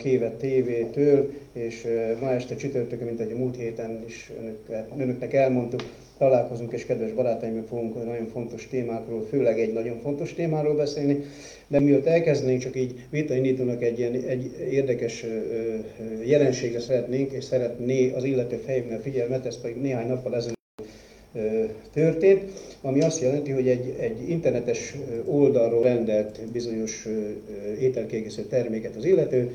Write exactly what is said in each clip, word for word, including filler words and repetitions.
évet tévétől, és ma este csütörtökön, mint ahogy a múlt héten is önöknek, önöknek elmondtuk, találkozunk, és kedves barátaimmal fogunk nagyon fontos témákról, főleg egy nagyon fontos témáról beszélni. De mielőtt elkezdenénk, csak így vitaindítónak egy ilyen egy érdekes jelenségre szeretnénk, és szeretné az illető felhívni a figyelmet, ez pedig néhány nappal ezelőtt történt, ami azt jelenti, hogy egy, egy internetes oldalról rendelt bizonyos ételkiegészítő terméket az illető,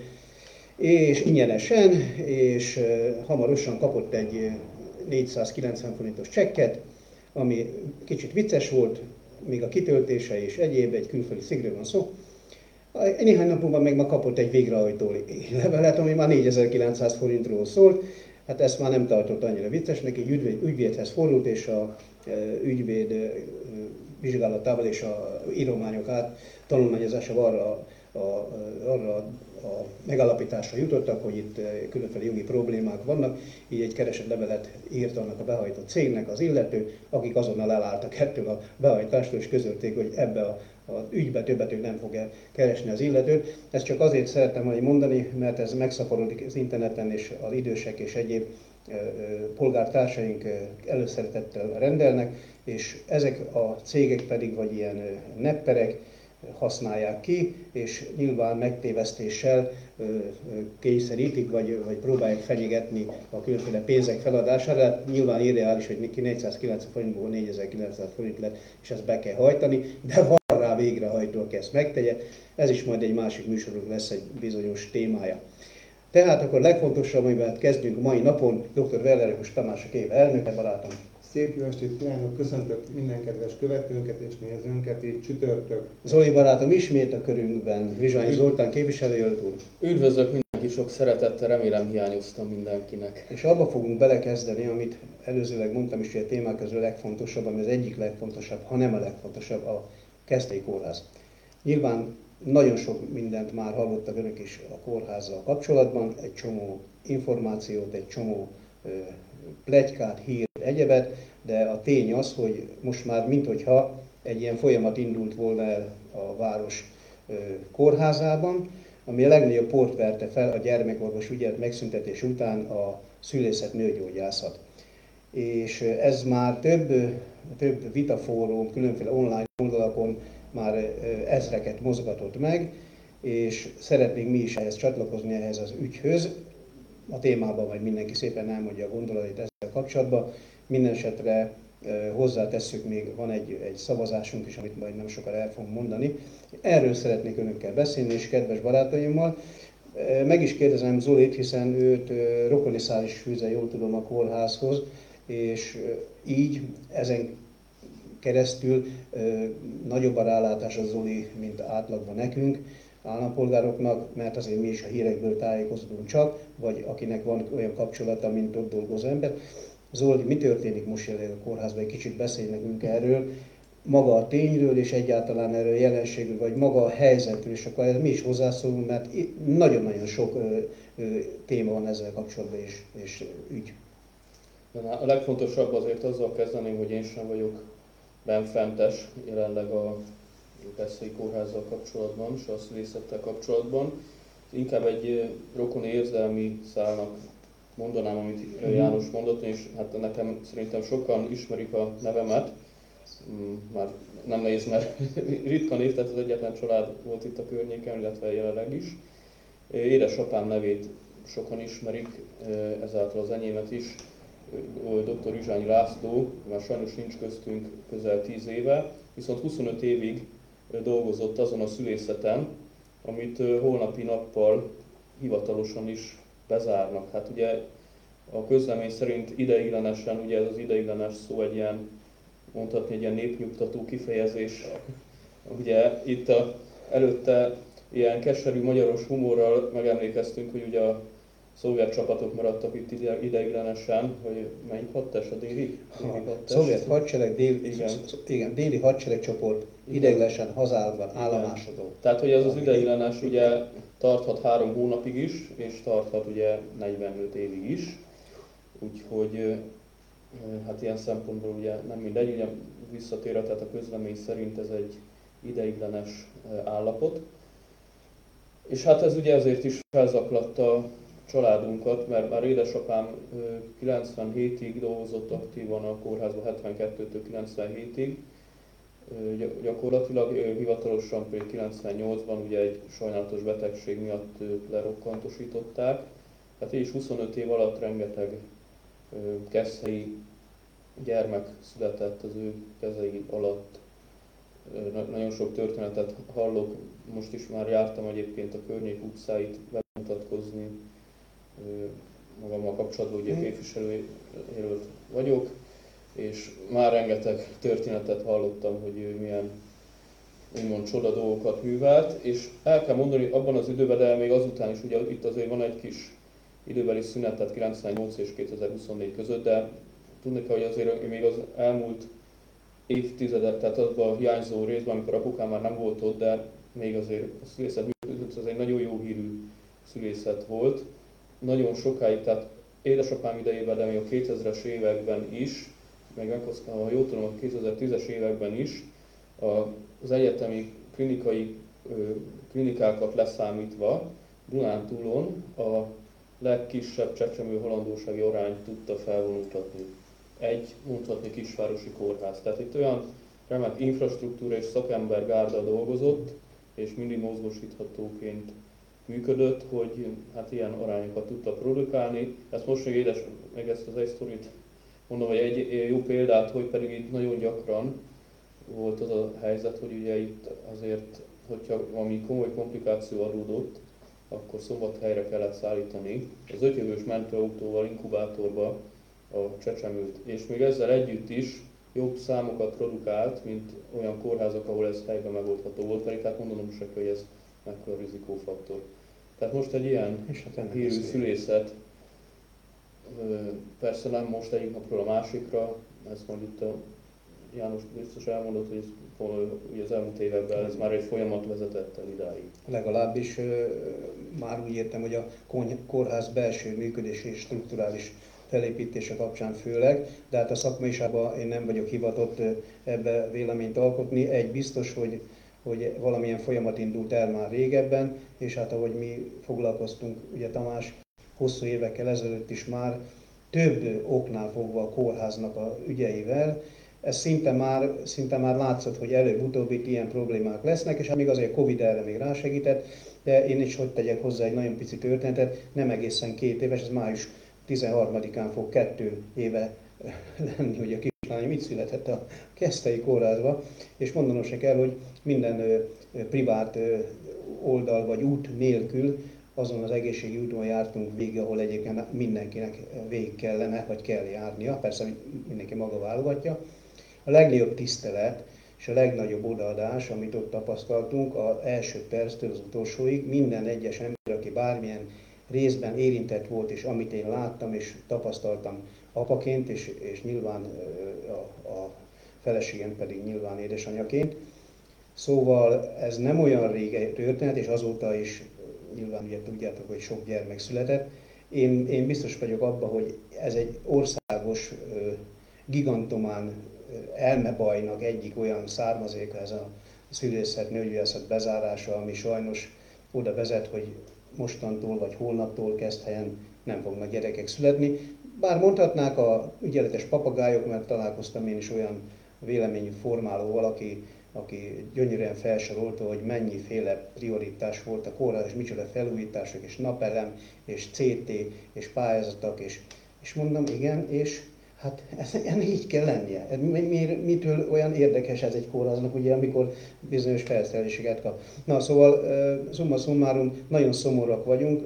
és ingyenesen, és hamarosan kapott egy négyszázkilencven forintos csekket, ami kicsit vicces volt, még a kitöltése és egyéb, egy külföldi cégről van szó. Néhány nap múlva meg ma kapott egy végrehajtó levelet, ami már négyezer-kilencszáz forintról szólt. Hát ezt már nem tartott annyira viccesnek, így ügyvéd, ügyvédhez fordult, és a e, ügyvéd e, vizsgálatával és a írományok át tanulmányozásával arra, a, arra a megállapításra jutottak, hogy itt különféle jogi problémák vannak, így egy keresett levelet írt annak a behajtott cégnek az illető, akik azonnal elálltak ettől a behajtástól, és közölték, hogy ebbe a az ügybe többet ők nem fogja keresni az illetőt. Ezt csak azért szerettem volna mondani, mert ez megszaporodik az interneten, és az idősek és egyéb polgártársaink előszeretettel rendelnek, és ezek a cégek pedig vagy ilyen nepperek használják ki, és nyilván megtévesztéssel kényszerítik, vagy, vagy próbálják fenyegetni a különféle pénzek feladására. Hát nyilván irreális, hogy neki négyszázkilencven forintból négyezer-kilencszáz forint lett, és ezt be kell hajtani, de van rá végrehajtó, aki ezt megtegye. Ez is majd egy másik műsorunk lesz egy bizonyos témája. Tehát akkor legfontosabb, amivel kezdünk mai napon, dr. Verlerikus Tamás, a Kéve elnöke, barátom. Szép jó estét kívánok, köszöntök minden kedves követőnket és nézőnket, itt csütörtök. Zoli barátom ismét a körünkben, Vizsányi Zoltán képviselőjelölt úr. Üdvözlök mindenki, sok szeretettel, remélem hiányoztam mindenkinek. És abba fogunk belekezdeni, amit előzőleg mondtam is, hogy a témák közül a legfontosabb, ami az egyik legfontosabb, ha nem a legfontosabb, a Keszthelyi Kórház. Nyilván nagyon sok mindent már hallottak önök is a kórházzal kapcsolatban, egy csomó információt, egy csomó pletykát, hírt, egyebet, de a tény az, hogy most már minthogyha egy ilyen folyamat indult volna el a város kórházában, ami a legnagyobb port verte fel a gyermekorvos ügyet megszüntetés után a szülészet nőgyógyászat. És ez már több, több vitafórum, különféle online oldalakon már ezreket mozgatott meg, és szeretnénk mi is ehhez csatlakozni, ehhez az ügyhöz. A témában majd mindenki szépen elmondja a gondolatait ezzel kapcsolatban. Minden esetre hozzátesszük, még van egy, egy szavazásunk is, amit majd nem sokára el fogunk mondani. Erről szeretnék önökkel beszélni, és kedves barátaimmal. Meg is kérdezem Zolit, hiszen őt rokoni szál is fűzze, jól tudom, a kórházhoz, és így ezen keresztül nagyobb a rálátás a Zoli, mint átlagban nekünk, állampolgároknak, mert azért mi is a hírekből tájékozódunk csak, vagy akinek van olyan kapcsolata, mint ott dolgozó ember. Zoli, mi történik most jelenleg a kórházban? Egy kicsit beszélj nekünk erről, maga a tényről, és egyáltalán erről a jelenségről, vagy maga a helyzetről, és akkor mi is hozzászólunk, mert nagyon-nagyon sok ö, ö, téma van ezzel kapcsolatban, és, és ügy. A legfontosabb azért azzal kezdeném, hogy én sem vagyok benfentes jelenleg a Keszthelyi Kórházzal kapcsolatban, és a szülészettel kapcsolatban. Inkább egy rokoni érzelmi szálnak mondanám, amit János mondott, és hát nekem szerintem sokan ismerik a nevemet, már nem nehéz, mert ritka név, tehát az egyetlen család volt itt a környéken, illetve jelenleg is. Édesapám nevét sokan ismerik, ezáltal az enyémet is, dr. Rizsányi László, már sajnos nincs köztünk közel tíz éve, viszont huszonöt évig dolgozott azon a szülészeten, amit holnapi nappal hivatalosan is bezárnak. Hát ugye a közlemény szerint ideiglenesen, ugye ez az ideiglenes szó egy ilyen, mondhatni egy ilyen népnyugtató kifejezés. Ugye itt a, előtte ilyen keserű magyaros humorral megemlékeztünk, hogy ugye a szovjet csapatok maradtak itt ideiglenesen, hogy melyik hadtest, a déli? Szovjet hadsereg, dél, igen. Igen, déli hadseregcsoport ideiglenesen hazában állomásodó. Tehát, hogy ez az ideiglenes ugye tarthat három hónapig is, és tarthat ugye negyvenöt évig is. Úgyhogy hát ilyen szempontból ugye nem mindegy, ugye visszatérve, tehát a közlemény szerint ez egy ideiglenes állapot. És hát ez ugye ezért is felzaklatta a családunkat, mert már édesapám kilencvenhétig dolgozott aktívan a kórházban, hetvenkettőtől kilencvenhétig. Gyakorlatilag hivatalosan pedig kilencvennyolcban ugye egy sajnálatos betegség miatt lerokkantosították. Hát így is huszonöt év alatt rengeteg keszthelyi gyermek született az ő kezei alatt. Nagyon sok történetet hallok, most is már jártam egyébként a környék utcáit bemutatkozni, magammal kapcsolatban ugye képviselőjelölt vagyok, és már rengeteg történetet hallottam, hogy ő milyen úgymond csoda dolgokat művelt, és el kell mondani, hogy abban az időben, de még azután is, ugye itt azért van egy kis időbeli szünet, tehát kilencvennyolc és kétezer-huszonnégy között, de tudni kell, hogy azért még az elmúlt évtizedek, tehát azban a hiányzó részben, amikor apukám már nem volt ott, de még azért a szülészet működött, az egy nagyon jó hírű szülészet volt. Nagyon sokáig, tehát édesapám idejében, de még a kétezres években is, meg ha jól tudom, a kétezer-tízes években is, az egyetemi klinikai klinikákat leszámítva Dunántúlon a legkisebb csecsemő halandósági arányt tudta felvonultatni. Egy, mondhatni, kisvárosi kórház. Tehát itt olyan remek infrastruktúra és szakembergárda dolgozott, és mindig mozgósíthatóként működött, hogy hát ilyen arányokat tudta produkálni. Ezt most még édes, meg ezt az egy sztorit mondom, hogy egy jó példát, hogy pedig itt nagyon gyakran volt az a helyzet, hogy ugye itt azért, hogyha valami komoly komplikáció adódott, akkor Szombathelyre kellett szállítani az ötjövős mentőautóval, inkubátorba a csecsemőt. És még ezzel együtt is jobb számokat produkált, mint olyan kórházak, ahol ez helyben megoldható volt, pedig hát mondanom se, hogy ez mekkora rizikófaktor. Tehát most egy ilyen hírű szülészet, persze nem most egyik napról a másikra, ezt majd itt a János biztos elmondott, hogy ez, az elmúlt években ez már egy folyamat vezetett el idáig. Legalábbis már úgy értem, hogy a kórház belső működési és strukturális felépítése kapcsán főleg, de hát a szakmaiságban én nem vagyok hivatott ebbe véleményt alkotni. Egy biztos, hogy, hogy valamilyen folyamat indult el már régebben, és hát ahogy mi foglalkoztunk, ugye Tamás, hosszú évekkel ezelőtt is már több oknál fogva a kórháznak a ügyeivel. Ez szinte már, szinte már látszott, hogy előbb-utóbb itt ilyen problémák lesznek, és hát még azért Covid erre még rásegített, de én is hogy tegyek hozzá egy nagyon pici történetet, nem egészen két éves, ez május tizenharmadikán fog kettő éve lenni, hogy a kislányom itt született a Keszthelyi kórházba, és mondanom se kell, hogy minden ö, privát ö, oldal vagy út nélkül azon az egészségügyi úton jártunk végig, ahol egyébként mindenkinek végig kellene, vagy kell járnia, persze mindenki maga válogatja. A legnagyobb tisztelet és a legnagyobb odaadás, amit ott tapasztaltunk, az első perctől az utolsóig, minden egyes ember, aki bármilyen részben érintett volt, és amit én láttam és tapasztaltam apaként, és, és nyilván a, a feleségem pedig nyilván édesanyaként. Szóval ez nem olyan rég történet, és azóta is nyilván ugye tudjátok, hogy sok gyermek született. Én, én biztos vagyok abban, hogy ez egy országos, gigantomán elmebajnak egyik olyan származéka, ez a szülészet, nőgyógyászat bezárása, ami sajnos oda vezet, hogy mostantól vagy holnaptól Keszthelyen nem fognak gyerekek születni. Bár mondhatnák a ügyeletes papagájok, mert találkoztam én is olyan véleményű formálóval, aki, aki gyönyörűen felsorolta, hogy mennyiféle prioritás volt a kórház, és micsoda felújítások, és napelem, és cé té, és pályázatok, és, és mondom, igen, és hát ez, ennek így kell lennie. Mitől olyan érdekes ez egy kórháznak, ugye, amikor bizonyos felszereléseket kap. Na, szóval, summa summarum, nagyon szomorúak vagyunk,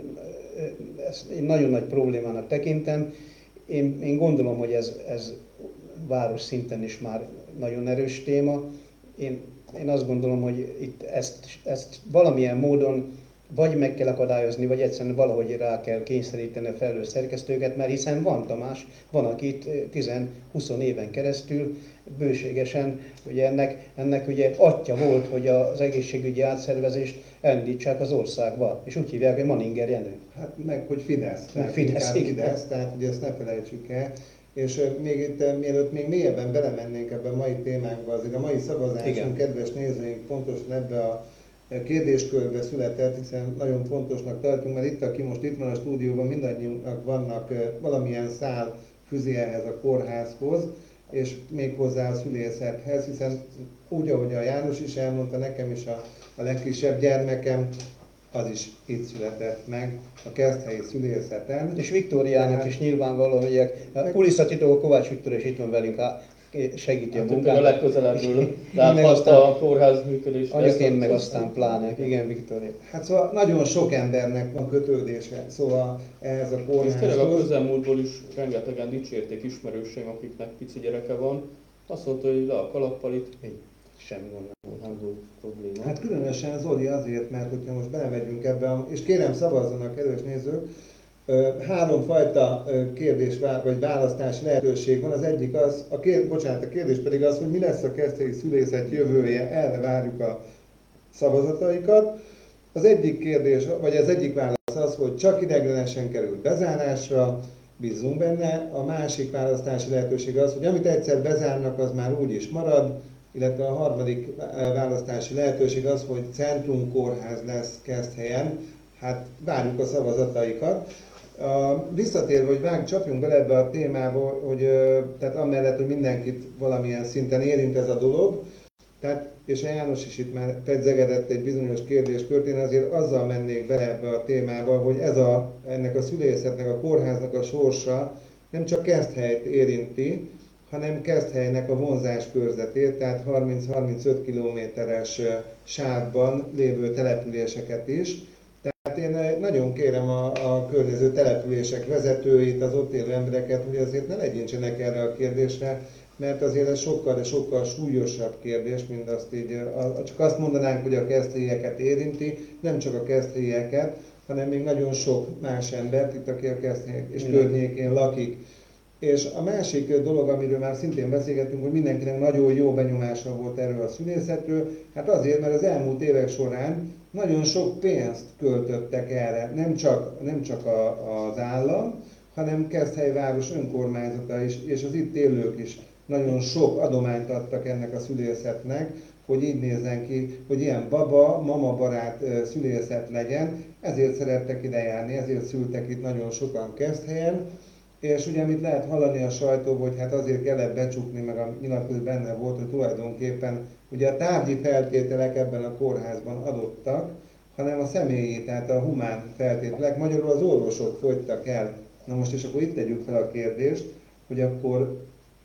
ezt én nagyon nagy problémának tekintem. Én, én gondolom, hogy ez, ez város szinten is már nagyon erős téma. Én, én azt gondolom, hogy itt ezt, ezt valamilyen módon vagy meg kell akadályozni, vagy egyszerűen valahogy rá kell kényszeríteni a felelős szerkesztőket, mert hiszen van Tamás, van, aki itt tíz-húsz éven keresztül bőségesen, ugye ennek, ennek ugye atya volt, hogy az egészségügyi átszervezést elindítsák az országba, és úgy hívják, hogy Manninger Jenő. Hát meg, hogy Fidesz. Meg Fidesz, igen. Fidesz, tehát ugye ezt ne felejtsük el. És még itt, mielőtt még mélyebben belemennénk ebbe a mai témánkba, azért a mai szavazásunk, kedves nézőink, pontosan ebbe a kérdéskörbe született, hiszen nagyon fontosnak tartunk, mert itt, aki most itt van a stúdióban, mindannyiunknak vannak valamilyen szál füzéhez a kórházhoz, és még hozzá a szülészethez, hiszen úgy, ahogy a János is elmondta, nekem is a, a legkisebb gyermekem, az is itt született meg, a Keszthelyi szülészeten. És Viktóriának is nyilvánvalóan, hogy a kulisszatitó Kovács Viktor is itt van velünk, segíti Hát a munkát. a legközelebbül láthatta a kórház működést. Anyaként meg aztán pláne. Igen, Viktória. Hát szóval nagyon sok embernek van kötődése, szóval ehhez a És kórházhoz. tényleg a közelmúltból is rengetegen dicsérték ismerőseim, akiknek pici gyereke van. Azt mondta, hogy le a kalappal itt, Semmi gond nem. nem volt probléma. Hát különösen Zoli azért, mert hogyha most belemegyünk ebbe, a- és kérem szavazzanak, kedves nézők, ö, háromfajta ö, kérdés vagy választási lehetőség van. Az egyik az, a kér, bocsánat, a kérdés pedig az, hogy mi lesz a Keszthelyi szülészet jövője, erre várjuk a szavazataikat. Az egyik kérdés, vagy az egyik válasz az, hogy csak ideiglenesen kerül bezárásra, bízunk benne. A másik választási lehetőség az, hogy amit egyszer bezárnak, az már úgy is marad, illetve a harmadik választási lehetőség az, hogy centrumkórház lesz Keszthelyen. Hát várjuk a szavazataikat. A, visszatérve, hogy vág, csapjunk bele ebbe a témába, hogy ö, tehát amellett, hogy mindenkit valamilyen szinten érint ez a dolog, tehát, és a János is itt már pedzegedett egy bizonyos kérdéskört, én azért azzal mennék bele ebbe a témába, hogy ez a, ennek a szülészetnek, a kórháznak a sorsa nem csak Keszthelyt érinti, hanem Keszthelynek a vonzás körzetét, tehát harminc-harmincöt kilométeres sávban lévő településeket is. Tehát én nagyon kérem a, a környező települések vezetőit, az ott élő embereket, hogy azért ne legyintsenek erre a kérdésre, mert azért ez sokkal, de sokkal súlyosabb kérdés, mint azt így, a, csak azt mondanánk, hogy a keszthelyieket érinti, nem csak a keszthelyieket, hanem még nagyon sok más embert, itt aki a Keszthely és környékén lakik. És a másik dolog, amiről már szintén beszélgettünk, hogy mindenkinek nagyon jó benyomása volt erről a szülészetről, hát azért, mert az elmúlt évek során nagyon sok pénzt költöttek erre, nem csak, nem csak a, az állam, hanem Keszthely város önkormányzata is, és az itt élők is nagyon sok adományt adtak ennek a szülészetnek, hogy így nézzen ki, hogy ilyen baba, mama barát szülészet legyen, ezért szerettek ide járni, ezért szültek itt nagyon sokan Keszthelyen. És ugye, amit lehet hallani a sajtóból, hogy hát azért kellett becsukni, meg a nyilatkozat benne volt, hogy tulajdonképpen ugye a tárgyi feltételek ebben a kórházban adottak, hanem a személyi, tehát a humán feltételek, magyarul az orvosok fogytak el. Na most és akkor itt tegyük fel a kérdést, hogy akkor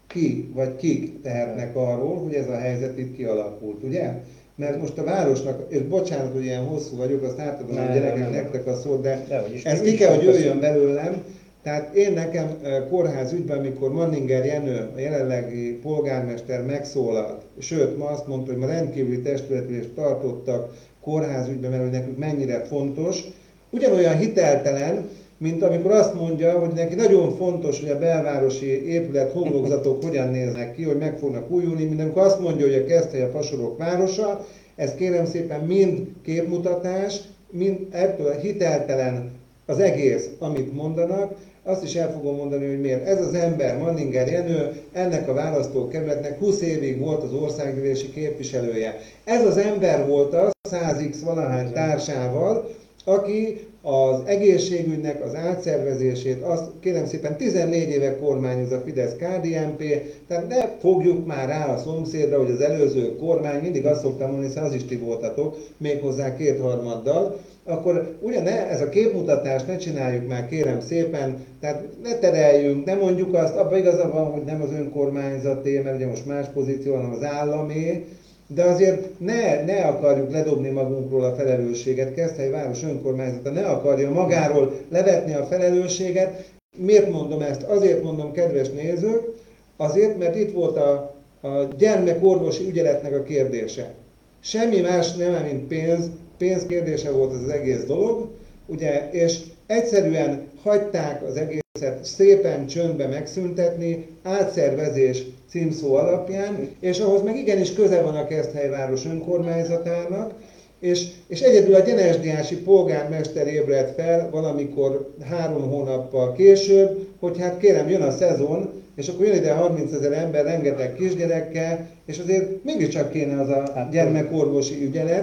ki vagy kik tehetnek arról, hogy ez a helyzet itt kialakult, ugye? Mert most a városnak, és bocsánat, hogy ilyen hosszú vagyok, azt átadom a gyerekek nektek a szót, de, de ez ki kell, hogy jöjjön belőlem. Tehát én nekem kórház ügyben, amikor Manninger Jenő, a jelenlegi polgármester megszólalt, sőt, ma azt mondta, hogy ma rendkívüli testületülést tartottak kórház ügyben, mert hogy nekünk mennyire fontos, ugyanolyan hiteltelen, mint amikor azt mondja, hogy neki nagyon fontos, hogy a belvárosi épület homlokzatok hogyan néznek ki, hogy meg fognak újulni, mint amikor azt mondja, hogy a Keszthely a fasorok városa, ez kérem szépen mind képmutatás, mind ettől hiteltelen az egész, amit mondanak. Azt is el fogom mondani, hogy miért. Ez az ember, Manninger Jenő, ennek a választókerületnek húsz évig volt az országgyűlési képviselője. Ez az ember volt az, száz x valahány társával, aki az egészségügynek az átszervezését, azt kérem szépen tizennégy éve kormányoz a Fidesz-ká dé en pé, tehát ne fogjuk már rá a szomszédra, hogy az előző kormány, mindig azt szoktam mondani, hiszen az is ti voltatok, méghozzá kétharmaddal, akkor ugyane ez a képmutatást ne csináljuk már, kérem szépen, tehát ne tereljünk, ne mondjuk azt, abban igaza van, hogy nem az önkormányzaté, mert ugye most más pozíció, hanem az államé, de azért ne, ne akarjuk ledobni magunkról a felelősséget, Keszthely város önkormányzata ne akarja magáról levetni a felelősséget. Miért mondom ezt? Azért mondom, kedves nézők, azért, mert itt volt a, a gyermekorvosi ügyeletnek a kérdése. Semmi más nem, mint pénz, pénz kérdése volt az, az egész dolog, ugye, és egyszerűen hagyták az egészet szépen csöndbe megszüntetni, átszervezés címszó alapján, és ahhoz meg igenis köze van a Keszthely város önkormányzatának, és, és egyedül a gyenesdiási polgármester ébredt fel valamikor három hónappal később, hogy hát kérem, jön a szezon, és akkor jön ide harmincezer ember, rengeteg kisgyerekkel, és azért mégiscsak kéne az a gyermekorvosi ügyelet,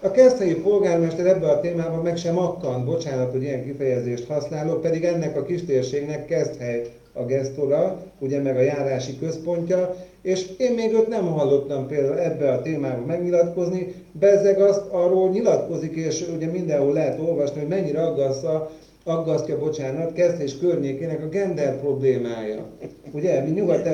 A keszthelyi polgármester ebben a témában meg sem akkant, bocsánat, hogy ilyen kifejezést használok, pedig ennek a kistérségnek Keszthely a gesztora, ugye meg a járási központja, és én még őt nem hallottam például ebbe a témában megnyilatkozni, bezzeg azt arról nyilatkozik, és ugye mindenhol lehet olvasni, hogy mennyire aggasztja, aggasztja, bocsánat, Keszthely és környékének a gender problémája. Ugye, mi nyugat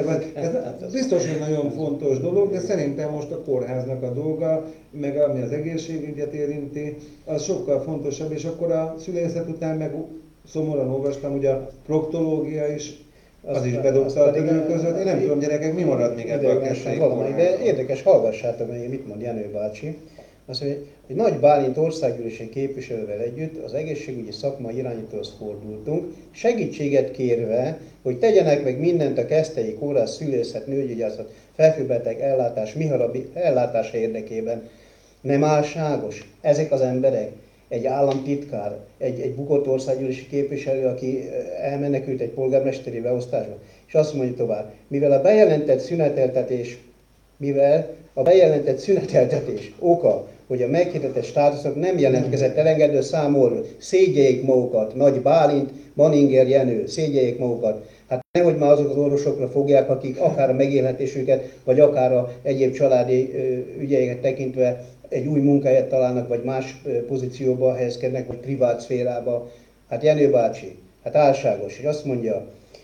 ez biztos, hogy nagyon fontos dolog, de szerintem most a kórháznak a dolga, meg ami az egészségügyet érinti, az sokkal fontosabb, és akkor a szülészet után meg szomorúan olvastam, hogy a proktológia is, az is bedobta a törő között. Én nem tudom, gyerekek, mi marad még ebben a Keszthelyi kórházban. De érdekes, hallgassátok meg, mit mond Jenő bácsi. Azt mondja, hogy Nagy Bálint országgyűlési képviselővel együtt az egészségügyi szakma irányítóhoz fordultunk, segítséget kérve, hogy tegyenek meg mindent a Keszthelyi kórház szülészet, nőgyógyászat, felfőbeteg ellátás, miharabbi ellátása érdekében. Nem álságos ezek az emberek, egy államtitkár, egy, egy bukott országgyűlési képviselő, aki elmenekült egy polgármesteri beosztásba, és azt mondja tovább, mivel a bejelentett szüneteltetés, mivel a bejelentett szüneteltetés oka, hogy a meghirdetett státuszok nem jelentkezett elengedő számról, szégyeljék magukat, Nagy Bálint, Manninger Jenő, szégyeljék magukat. Hát nehogy már azok az orvosokra fogják, akik akár a megélhetésüket, vagy akár a egyéb családi ügyeiket tekintve egy új munkáját találnak, vagy más pozícióba helyezkednek, vagy privát szférába. Hát Jenő bácsi, hát álságos, és azt mondja,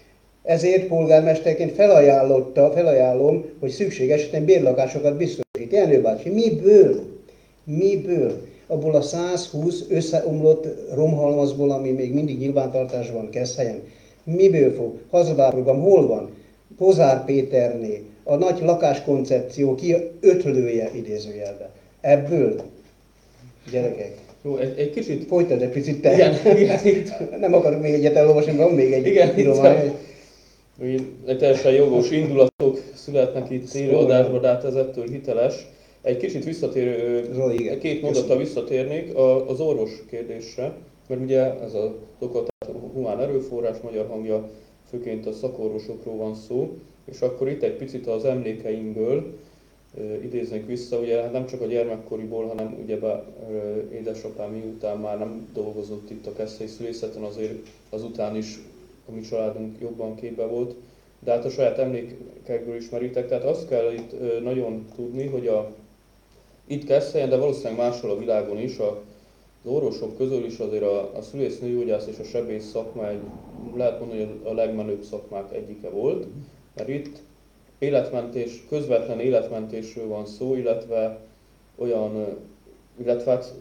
ezért polgármesterként felajánlotta, felajánlom, hogy szükség esetén bérlakásokat biztosít. Jenő bácsi, miből? Miből? Abból a százhúsz összeomlott romhalmazból, ami még mindig nyilvántartásban Keszthelyen, miből fog? Hazabárprogram hol van? Pozár Péterné, a nagy lakáskoncepció ki ötlője idézőjelben. Ebből, gyerekek, Jó, egy, egy kicsit... folytasd egy picit te. Igen, igen. Nem akarok még egyet elolvasni, van még egy Igen, íromány. Egy teljesen jogos indulatok születnek itt élőadásban, de hát ez ettől hiteles. Egy kicsit visszatérő, Zoli, igen. két mondattal visszatérnék az orvos kérdésre, mert ugye ez a oktatás humán erőforrás, magyar hangja, főként a szakorvosokról van szó, és akkor itt egy picit az emlékeimből idéznék vissza, ugye nem csak a gyermekkoriból, hanem ugyebár édesapám miután már nem dolgozott itt a Keszthelyi szülészeten, azért azután is a mi családunk jobban képbe volt, de hát a saját emlékekből ismeritek, tehát azt kell itt nagyon tudni, hogy a, itt Keszthelyen, de valószínűleg máshol a világon is, a, az orvosok közül is azért a, a szülész, nőgyógyász és a sebész szakma egy, lehet mondani, hogy a legmenőbb szakmák egyike volt, mert itt életmentés, közvetlen életmentésről van szó, illetve olyan, illetve hát,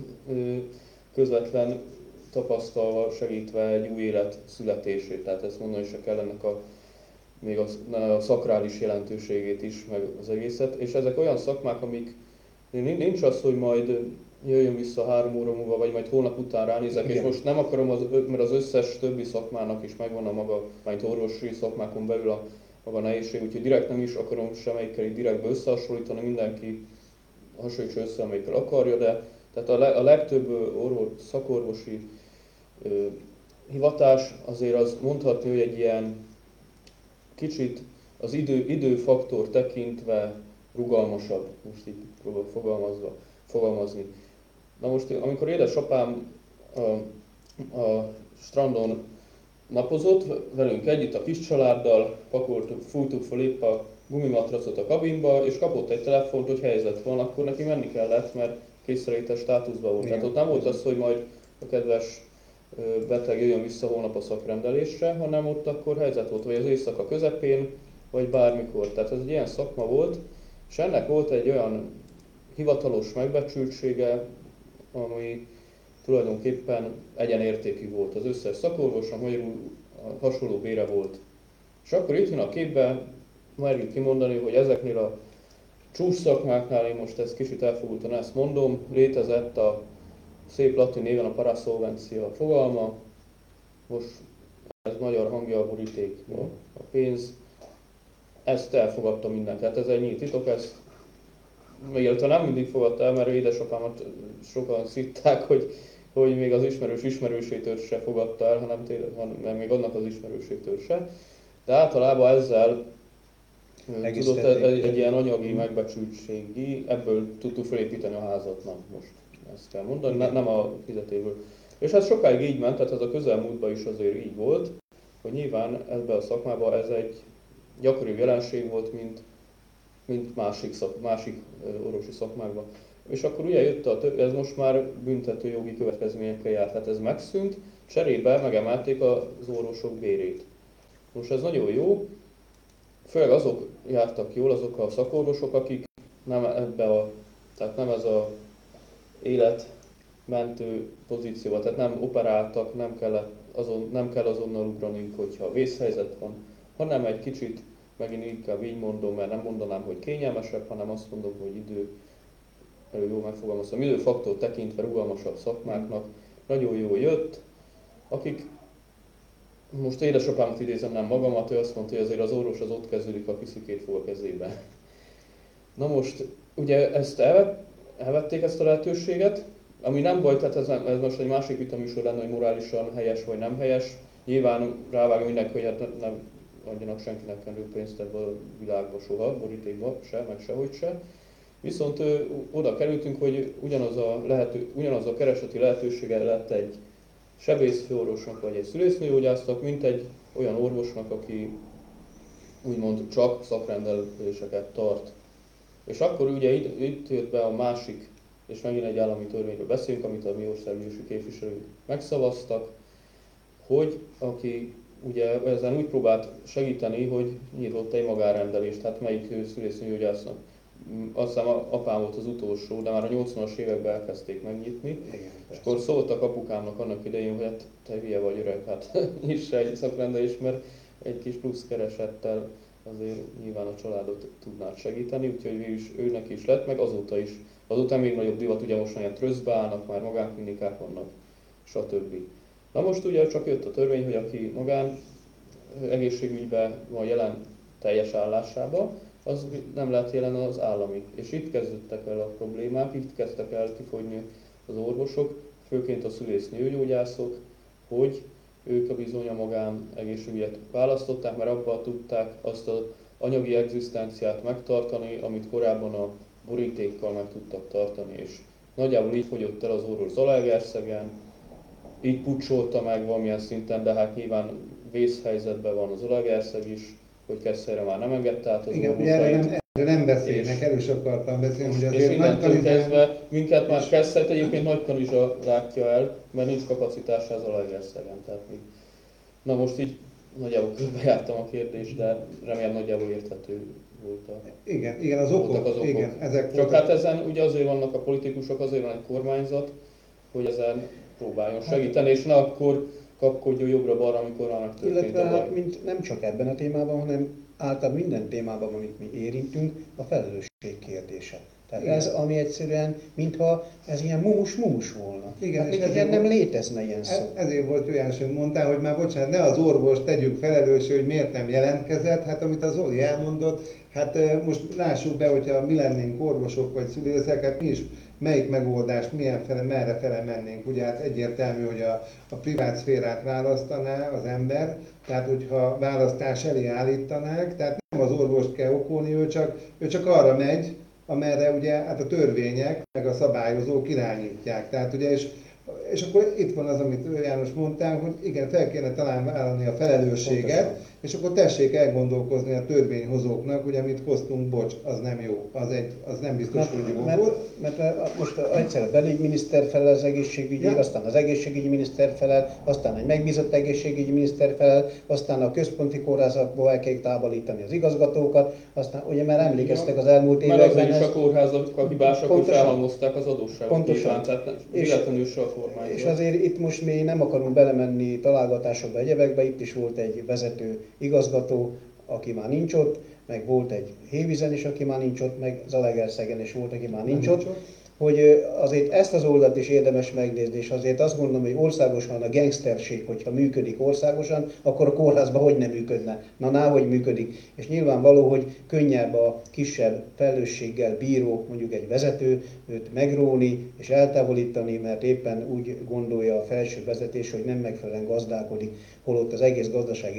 közvetlen tapasztalva, segítve egy új élet születését. Tehát ezt mondani se kell ennek a, még a, a szakrális jelentőségét is, meg az egészet. És ezek olyan szakmák, amik nincs az, hogy majd jöjjön vissza három óra múlva, vagy majd hónap után ránézek, igen. És most nem akarom, az, mert az összes többi szakmának is megvan a maga, majd orvosi szakmákon belül a maga nehézség, úgyhogy direkt nem is akarom semmelyikkel így direktbe összehasonlítani, mindenki hasonlítsa össze, amelyikkel akarja, de tehát a, le, a legtöbb orvos, szakorvosi ö, hivatás azért az mondhatni, hogy egy ilyen kicsit az idő, időfaktor tekintve rugalmasabb, most így próbálok fogalmazva, fogalmazni. Na most, amikor édesapám a, a strandon napozott, velünk együtt a kis családdal, pakoltuk, fújtuk fel épp a gumimatracot a kabinba, és kapott egy telefont, hogy helyzet van, akkor neki menni kellett, mert kényszerítés státuszban volt. Tehát ott nem volt az, hogy majd a kedves beteg jöjjön vissza holnap a szakrendelésre, hanem ott akkor helyzet volt, vagy az éjszaka közepén, vagy bármikor. Tehát ez egy ilyen szakma volt, és ennek volt egy olyan hivatalos megbecsültsége, ami tulajdonképpen egyenértékű volt. Az összes szakorvosnak magyarul hasonló bére volt. És akkor itt jön a képbe, merjük kimondani, hogy ezeknél a csúcs szakmáknál, én most ezt kicsit elfogultan ezt mondom, létezett a szép latin néven a paraszolvencia fogalma, most ez magyar hangja a boríték, a pénz, ezt elfogadta mindenki. Tehát ez egy nyílt titok, ezt illetve nem mindig fogadta el, mert édesapámat sokan szitták, hogy, hogy még az ismerős ismerősétől se fogadta el, hanem tényleg, mert még annak az ismerősétől se. De általában ezzel Tudod, egészítették. egy, egy ilyen anyagi megbecsültségi, ebből tudtuk felépíteni a házat, nem most ezt kell mondani, ne, nem a fizetéből. És ez sokáig így ment, tehát ez a közelmúltban is azért így volt, hogy nyilván ebben a szakmában ez egy gyakoribb jelenség volt, mint, mint másik, szak, másik orvosi szakmákban. És akkor ugye jött a több, ez most már büntetőjogi következményekkel járt, tehát ez megszűnt, cserébe megemelték az orvosok bérét. Most ez nagyon jó, főleg azok jártak jól, azok a szakorvosok, akik nem ebbe a, tehát nem ez a életmentő pozícióba, tehát nem operáltak, nem, kellett azon, nem kell azonnal ugraniuk, hogyha vészhelyzet van, hanem egy kicsit, megint inkább így mondom, mert nem mondanám, hogy kényelmesebb, hanem azt mondom, hogy idő, jó megfogalmazom, időfaktor tekintve rugalmasabb szakmáknak nagyon jól jött, akik, most édesapámat idézem, nem magamat, ő azt mondta, hogy azért az orvos az ott kezdődik, a kiszi két fog a kezében. Na most, ugye ezt elvet, elvették ezt a lehetőséget, ami nem baj, tehát ez, nem, ez most egy másik vitaműsor lenne, hogy morálisan helyes vagy nem helyes. Nyilván rávágja mindenki, hogy hát nem, nem adjanak senkinek pénzt ebbe a világba soha, borítékba se, meg sehogy se. Viszont ö, oda kerültünk, hogy ugyanaz a, lehető, ugyanaz a kereseti lehetősége lett egy sebészfőorvosnak vagy egy szülésznőgyógyásznak, mint egy olyan orvosnak, aki úgymond csak szakrendeléseket tart. És akkor ugye itt, itt jött be a másik, és megint egy állami törvényről beszélünk, amit a mi országgyűlési képviselők megszavaztak, hogy aki ugye ezen úgy próbált segíteni, hogy nyitott egy magánrendelést, tehát melyik szülésznőgyógyásznak. Azt hiszem apám volt az utolsó, de már a nyolcvanas években elkezdték megnyitni. Igen, és akkor szóltak apukámnak annak idején, hogy hát te hülye vagy öreg, hát nyissa egy szakrendelést, mert egy kis plusz keresettel azért nyilván a családot tudnád segíteni, úgyhogy is, őnek is lett, meg azóta is. Azóta még nagyobb divat, ugye most olyan trösztbe állnak, már magánklinikák vannak, stb. Na most ugye csak jött a törvény, hogy aki magán egészségügyben van jelen teljes állásában, az nem lehet jelen az állami. És itt kezdődtek el a problémák, itt kezdtek el kifogyni az orvosok, főként a szülésznőgyógyászok, hogy ők a bizony a magán egészségügyet választották, mert abban tudták azt az anyagi egzisztenciát megtartani, amit korábban a borítékkal meg tudtak tartani. És nagyjából így fogyott el az orvos Zalaegerszegen, így pucsolta meg valamilyen szinten, de hát nyilván vészhelyzetben van az Zalaegerszeg is, hogy Kesszerre már nem engedte át az igen, orvosait. ugye erről nem, erről nem beszélnek, erről is akartam beszélni, hogy azért és innentől Nagykanizsán... kezdve minket már Kesszert egyébként Nagykanizsa látja el, mert nincs kapacitása az Zalaegerszegen. Tehát még... Na most így nagyjából körbejártam a kérdést, de remélem nagyjából érthető volt a... Igen, igen, az okok, az okok. igen, ezek Csak voltak. hát ezen ugye azért vannak a politikusok, azért van egy kormányzat, hogy ezen próbáljon segíteni, és ne akkor kapkodjon jobbra-balra, amikor már megtörtént Illetve a baj. hát, mint nem csak ebben a témában, hanem általában minden témában, amit mi érintünk, a felelősség kérdése. Tehát igen. ez, ami egyszerűen, mintha ez ilyen mumus-mumus volna. Igen, hát és mint ezért nem volt- létezne ilyen szó. Ez- Ezért volt olyan, hogy mondtál, hogy már bocsánat, ne az orvos tegyük felelőssé, hogy miért nem jelentkezett. Hát amit az Zoli elmondott, hát eh, most lássuk be, hogyha mi lennénk orvosok vagy szülészek, hát mi is melyik megoldást, milyen fele, merre fele mennénk. Ugye hát egyértelmű, hogy a, a privát szférát választaná az ember, tehát hogyha választás elé állítanák, tehát nem az orvost kell okolni, ő csak, ő csak arra megy, amerre ugye hát a törvények, meg a szabályozók irányítják. Tehát ugye, és, és akkor itt van az, amit János mondtál, hogy igen, fel kéne talán vállalni a felelősséget, Pontosan. és akkor tessék elgondolkozni a törvényhozóknak, hogy amit hoztunk, bocs, az nem jó, az, egy, az nem biztos, Mert, hogy jó mert, volt. mert most egyszer a belügyminiszter felel az egészségügyért, Ja. aztán az egészségügyi miniszter felel, aztán egy megbízott egészségügyi miniszter felel, aztán a központi kórházakból el kell távolítani az igazgatókat, aztán ugye már emlékeztek az elmúlt Mert években azért is ez, a kórházak a hibásak, hogy Pontosan. felhalmozták az adósságot Pontosan. nyilván, tehát És- véletlenül se a kormányzat. és azért itt most mi nem akarunk belemenni találgatásokba, egyebekbe, itt is volt egy vezető igazgató, aki már nincs ott, meg volt egy Hévízen is, aki már nincs ott, meg Zalaegerszegen is volt, aki már nincs ott, hogy ö, azért ezt az oldalt is érdemes megnézni, és azért azt gondolom, hogy országosan a gangsterség, hogyha működik országosan, akkor a kórházban hogy nem működne? Na, ná, hogy működik. És nyilvánvaló, hogy könnyebb a kisebb felelősséggel bíró, mondjuk egy vezető, őt megróni és eltávolítani, mert éppen úgy gondolja a felső vezetés, hogy nem megfelelően gazdálkodik, holott az egész gazdasági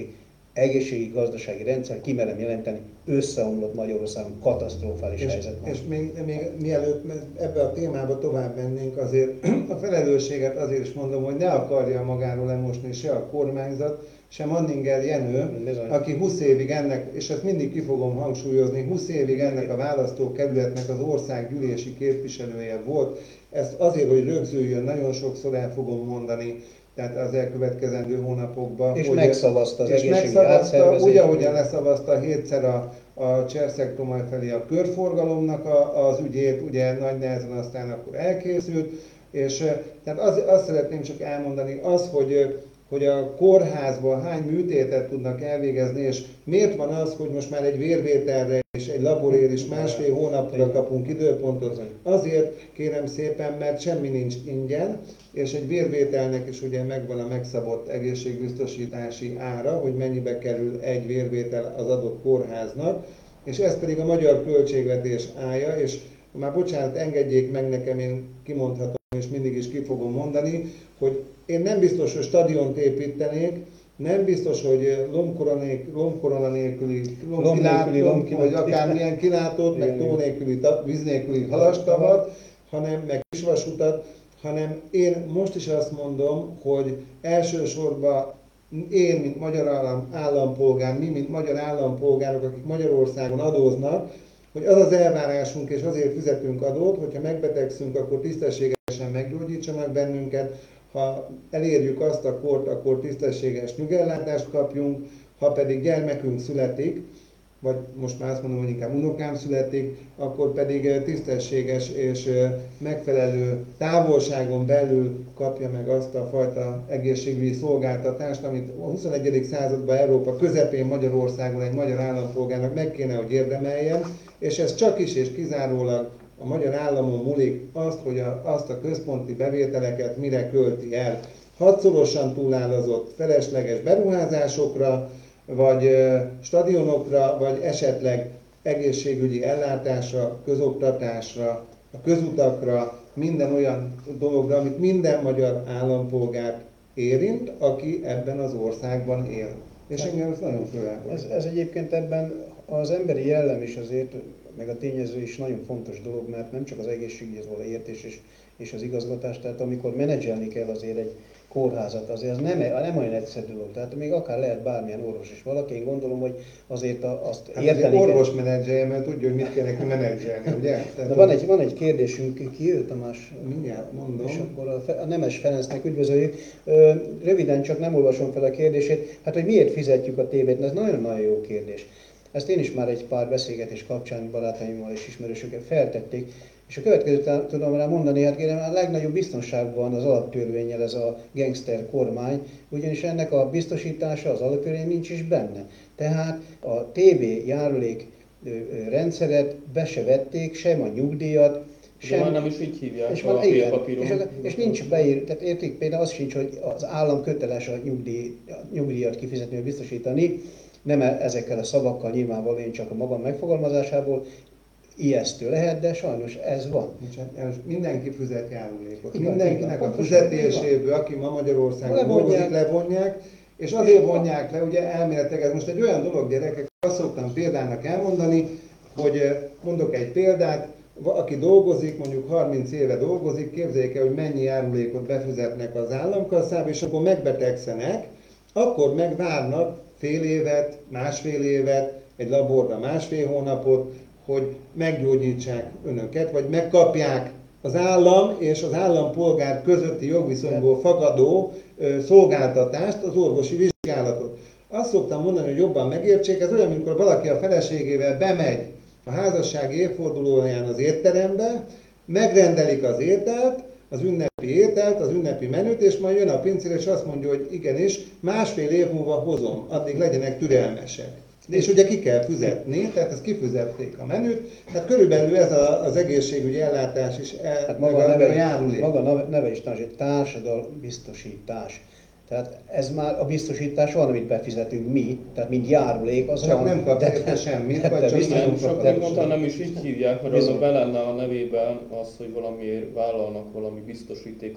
egészségi, gazdasági rendszer, kimerem jelenteni, összeomlott Magyarországon, katasztrofális És, helyzet van. és még, még mielőtt ebbe a témába tovább mennénk, azért a felelősséget azért is mondom, hogy ne akarja magáról lemosni se a kormányzat, se Manninger Jenő, Bizony. aki húsz évig ennek, és ezt mindig ki fogom hangsúlyozni, húsz évig ennek a választókerületnek az országgyűlési képviselője volt. Ezt azért, hogy rögzüljön, nagyon sokszor el fogom mondani, tehát az elkövetkezendő hónapokban. És hogy megszavazta az és egészségügyi megszavazta, átszervezést. úgy, ahogyan leszavazta hétszer a, a Cserszeg-Tomoly felé a körforgalomnak a, az ügyét, ugye nagy nehezen aztán akkor elkészült, és tehát az, azt szeretném csak elmondani, az, hogy hogy a kórházban hány műtétet tudnak elvégezni, és miért van az, hogy most már egy vérvételre és egy laborér is másfél hónapra kapunk időpontot. Azért kérem szépen, mert semmi nincs ingyen, és egy vérvételnek is ugye megvan a megszabott egészségbiztosítási ára, hogy mennyibe kerül egy vérvétel az adott kórháznak, és ez pedig a magyar költségvetés állja, és már bocsánat, engedjék meg nekem, én kimondhatom, és mindig is ki fogom mondani, hogy én nem biztos, hogy stadiont építenék, nem biztos, hogy lombkorona nélküli, lombkilátó, vagy akármilyen kilátót, meg tó nélküli, víz nélküli halastavat, hanem meg kisvasutat, hanem én most is azt mondom, hogy elsősorban én, mint magyar állam, állampolgár, mi, mint magyar állampolgárok, akik Magyarországon adóznak, hogy az az elvárásunk, és azért fizetünk adót, hogyha megbetegszünk, akkor tisztességesen meggyógyítsanak bennünket, ha elérjük azt a kort, akkor tisztességes nyugellátást kapjunk, ha pedig gyermekünk születik, vagy most már azt mondom, hogy inkább unokám születik, akkor pedig tisztességes és megfelelő távolságon belül kapja meg azt a fajta egészségügyi szolgáltatást, amit a huszonegyedik században Európa közepén Magyarországon egy magyar állampolgárnak meg kéne, hogy érdemeljen, és ez csak is és kizárólag a magyar államon múlik azt, hogy a, azt a központi bevételeket mire költi el. Hatszorosan túlárazott felesleges beruházásokra, vagy stadionokra, vagy esetleg egészségügyi ellátásra, közoktatásra, a közutakra, minden olyan dologra, amit minden magyar állampolgárt érint, aki ebben az országban él. És engem ez nagyon fölrágott. Ez, ez egyébként ebben az emberi jellem is azért, meg a tényező is nagyon fontos dolog, mert nem csak az egészségügyhez való értés és, és az igazgatás, tehát amikor menedzselni kell azért egy kórházat, azért az nem, nem olyan egyszerű dolog, tehát még akár lehet bármilyen orvos is valaki, én gondolom, hogy azért azt hát érteni kell. Orvos menedzselje, mert tudja, hogy mit kell neki menedzselni, ugye? De van egy, van egy kérdésünk, ki jött, Tamás? Mindjárt mondom. És akkor a, a Nemes Ferencnek üdvözöljük. Röviden csak nem olvasom fel a kérdését, hát hogy miért fizetjük a tévét, ez nagyon-nagyon jó kérdés. Ezt én is már egy pár beszélgetés kapcsán barátaimmal és ismerősökkel feltették, és a következőt tudom rá mondani, hát kérem, a legnagyobb biztonságban az alaptörvénnyel ez a gangster kormány, ugyanis ennek a biztosítása, az alaptörvény nincs is benne. Tehát a té vé járulék rendszeret be se vették, sem a nyugdíjat, sem... De már nem is így hívják és a van, igen, papíron. és, és nincs beír, tehát értik, például az sincs, hogy az állam köteles a, nyugdíj, a nyugdíjat kifizetni, vagy biztosítani, nem ezekkel a szavakkal nyilvánvalóan, én csak a magam megfogalmazásából, ijesztő lehet, de sajnos ez van. Mindenki fizet járulékot. Igen, Mindenkinek igen, a fizetéséből, aki ma Magyarországon levonják. dolgozik, levonják, és azért vonják le, ugye elméletileg, ez most egy olyan dolog, gyerekek, azt szoktam példának elmondani, hogy mondok egy példát, aki dolgozik, mondjuk harminc éve dolgozik, képzeljék el, hogy mennyi járulékot befizetnek az államkasszába, és akkor megbetegszenek, akkor megvárnak fél évet, másfél évet, egy laborra másfél hónapot, hogy meggyógyítsák önöket, vagy megkapják az állam és az állampolgár közötti jogviszonyból fakadó ö, szolgáltatást, az orvosi vizsgálatot. Azt szoktam mondani, hogy jobban megértsék, ez olyan, amikor valaki a feleségével bemegy a házassági évfordulóján az étterembe, megrendelik az ételt, az ünnepi ételt, az ünnepi menüt, és majd jön a pincér, és azt mondja, hogy igenis, másfél év múlva hozom, addig legyenek türelmesek. És ugye ki kell fizetni, tehát ezt kifizették a menüt, tehát körülbelül ez a, az egészségügyi ellátás is, el, hát maga, a, neve, a járulék. maga neve is egy társadalombiztosítás. Tehát ez már a biztosítás van, amit befizetünk mi, tehát mint járulék, az csak van. nem kapsz de, érte semmit, de, vagy de csak biztos- Nem, nagyon csak de- úgy mondta, nem is így hívják, mert Bizony. az be lenne a nevében az, hogy valamiért vállalnak valami biztosítékot,